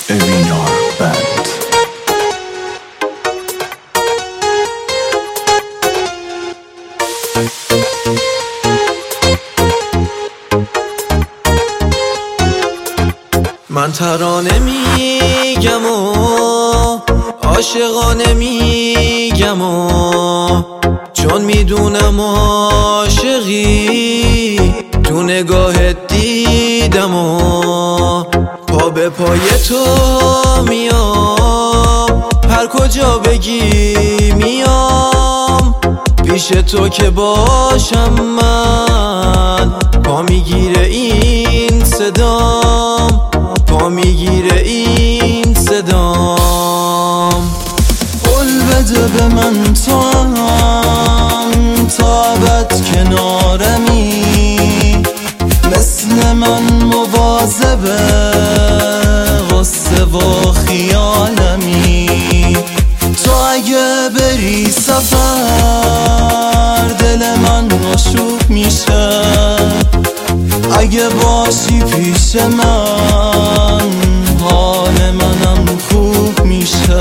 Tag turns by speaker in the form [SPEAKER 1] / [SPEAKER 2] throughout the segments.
[SPEAKER 1] AVR Band.
[SPEAKER 2] من ترانه میگم و عاشقانه میگم و چون میدونم عاشقی تو نگاهت دیدم و پا به پای تو میام، هر کجا بگی میام، پیش تو که باشم من، پا میگیره این صدام، پا میگیره این صدام. قول بده به من تو هم تا ابد کنارمی، مثل من مواظب غصه و خیالمی. تو اگه بری سفر دل من آشوب میشه، اگه باشی پیش من حال منم خوب میشه.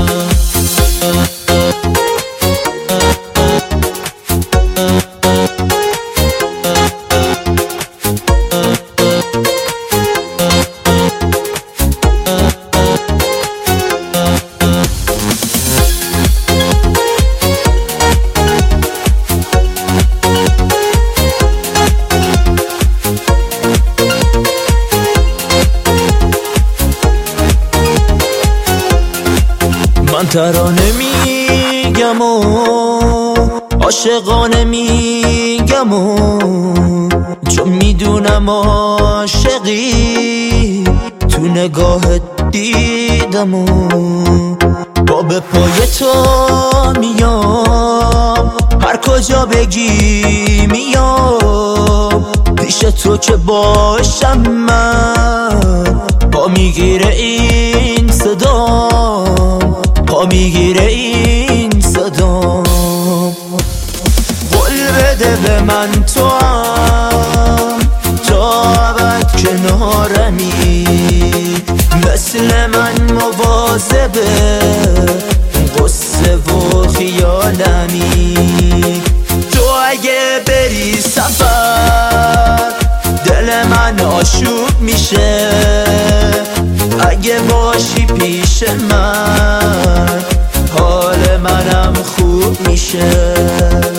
[SPEAKER 2] من ترانه میگم و عاشقانه میگم و چون میدونم عاشقی تو نگاهت دیدم و پا به پای تو میام، هر کجا بگی میام، پیش تو که باشم من، پا میگیره این صدام، پا میگیره این صدام. قول بده به من تو هم تا ابد کنارمی، مثل من مواظب غصه و خیالمی. تو اگه بری سفر دل من آشوب میشه، اگه باشی پیش من حال منم خوب میشه.